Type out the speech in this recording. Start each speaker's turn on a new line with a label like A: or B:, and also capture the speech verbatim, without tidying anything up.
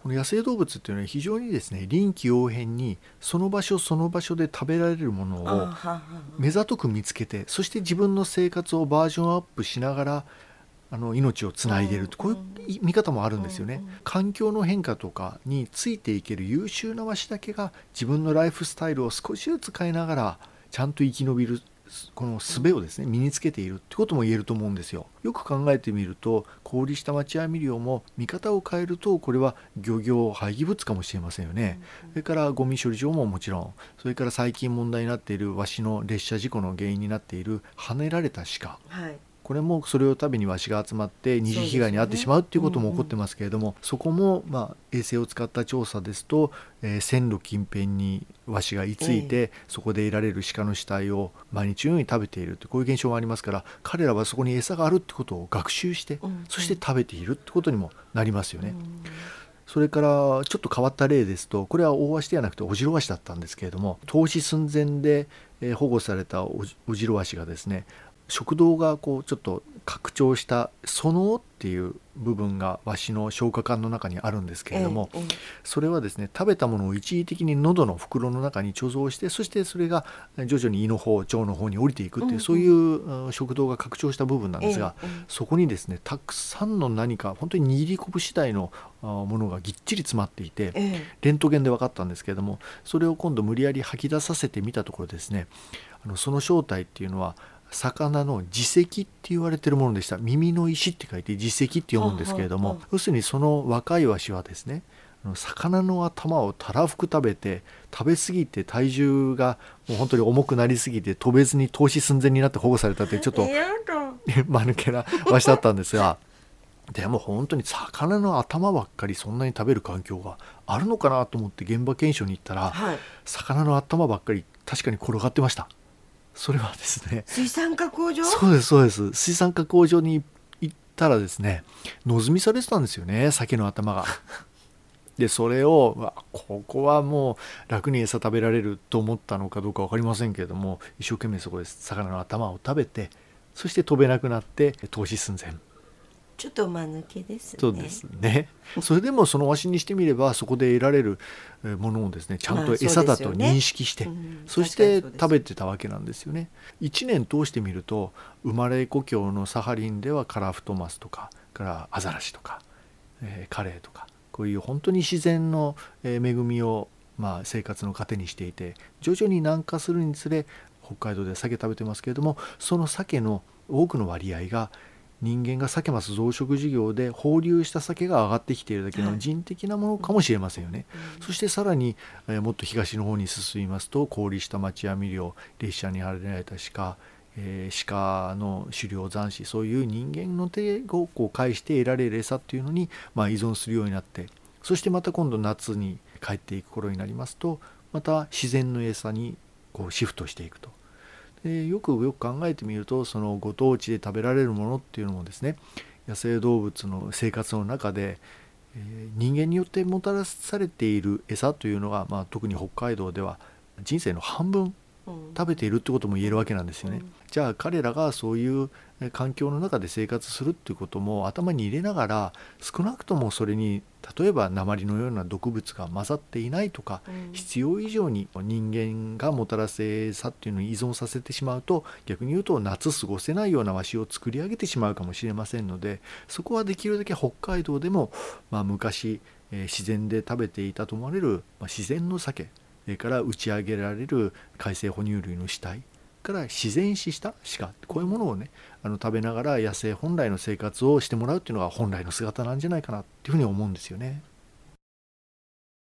A: この野生動物っていうのは非常にですね臨機応変にその場所その場所で食べられるものを
B: あはは
A: 目ざとく見つけて、そして自分の生活をバージョンアップしながらあの命をつないでいると、こういう見方もあるんですよね。環境の変化とかについていける優秀なワシだけが自分のライフスタイルを少しずつ変えながらちゃんと生き延びるこの術をですね身につけているってことも言えると思うんですよ。よく考えてみると小売下待網漁も見方を変えるとこれは漁業廃棄物かもしれませんよね。それからゴミ処理場ももちろん、それから最近問題になっているワシの列車事故の原因になっている跳ねられた鹿、
B: はい、
A: これもそれを食べにワシが集まって二次被害に遭ってしまうっていうことも起こってますけれども、そこもまあ衛星を使った調査ですと、えー線路近辺にワシが居ついて、そこで得られる鹿の死体を毎日のように食べていると、こういう現象がありますから、彼らはそこに餌があるってことを学習して、そして食べているってことにもなりますよね。それからちょっと変わった例ですと、これはオオワシではなくてオジロワシだったんですけれども、凍死寸前でえー保護されたオジオジロワシがですね、食道がこうちょっと拡張したその緒っていう部分がワシの消化管の中にあるんですけれども、
B: ええええ
A: それはですね食べたものを一時的に喉の袋の中に貯蔵して、そしてそれが徐々に胃の方腸の方に降りていくっていう、そういううん食道が拡張した部分なんですが、
B: ええええ
A: そこにですねたくさんの何か本当に握り拳次第のあものがぎっちり詰まっていて、
B: ええ
A: レントゲンで分かったんですけれども、それを今度無理やり吐き出させてみたところですね、あのその正体っていうのは魚の耳石って言われているものでした。耳の石って書いて耳石って読むんですけれども、
B: はあはあ
A: 要するにその若いワシはですね、あの魚の頭をたらふく食べて、食べ過ぎて体重がもう本当に重くなりすぎて飛べずに凍死寸前になって保護されたというちょっと
B: やだ
A: 間抜けなワシだったんですが、でも本当に魚の頭ばっかりそんなに食べる環境があるのかなと思って現場検証に行ったら、
B: はい、
A: 魚の頭ばっかり確かに転がってました。それはですね、
B: 水産加工場。
A: そうですそうです、水産加工場に行ったらですね、のずみされてたんですよね、鮭の頭が。でそれをうわここはもう楽に餌食べられると思ったのかどうか分かりませんけれども、一生懸命そこで魚の頭を食べて、そして飛べなくなって凍死寸前。
B: ちょっと間抜けですね。
A: そうですね。それでもそのわしにしてみればそこで得られるえーものをですねちゃんと餌だと認識して、
B: まあそうですよねうん
A: そして
B: 確かにそうです
A: 食べてたわけなんですよね。いちねん通してみると、生まれ故郷のサハリンではカラフトマスとかからアザラシとか、えーカレイとか、こういう本当に自然のえー恵みをまあ生活の糧にしていて、徐々に南下するにつれ北海道で鮭食べてますけれども、その鮭の多くの割合が人間が鮭マス増殖事業で放流した鮭が上がってきているだけの人的なものかもしれませんよね。そしてさらに、えーもっと東の方に進みますと、氷下待網漁、列車にはねられた鹿、えー鹿の狩猟斬首、そういう人間の手をこう介して得られる餌っていうのに、まあ、依存するようになって、そしてまた今度夏に帰っていく頃になりますと、また自然の餌にこうシフトしていくと。でよくよく考えてみると、そのご当地で食べられるものっていうのもですね、野生動物の生活の中で、えー人間によってもたらされている餌というのが、まあ、特に北海道では人生の半分
B: うん
A: 食べているってことも言えるわけなんですよね。
B: うん
A: じゃあ彼らがそういうえ環境の中で生活するっていうことも頭に入れながら、少なくともそれに例えば鉛のような毒物が混ざっていないとか、
B: うん
A: 必要以上に人間がもたらす餌っていうのに依存させてしまうと、逆に言うと夏過ごせないようなワシを作り上げてしまうかもしれませんので、そこはできるだけ北海道でも、まあ、昔、えー自然で食べていたと思われる、まあ、自然の鮭、それから打ち上げられる海生哺乳類の死体から自然死した鹿、こういうものをねあの食べながら野生本来の生活をしてもらうっていうのが本来の姿なんじゃないかなっていうふうに思うんですよね。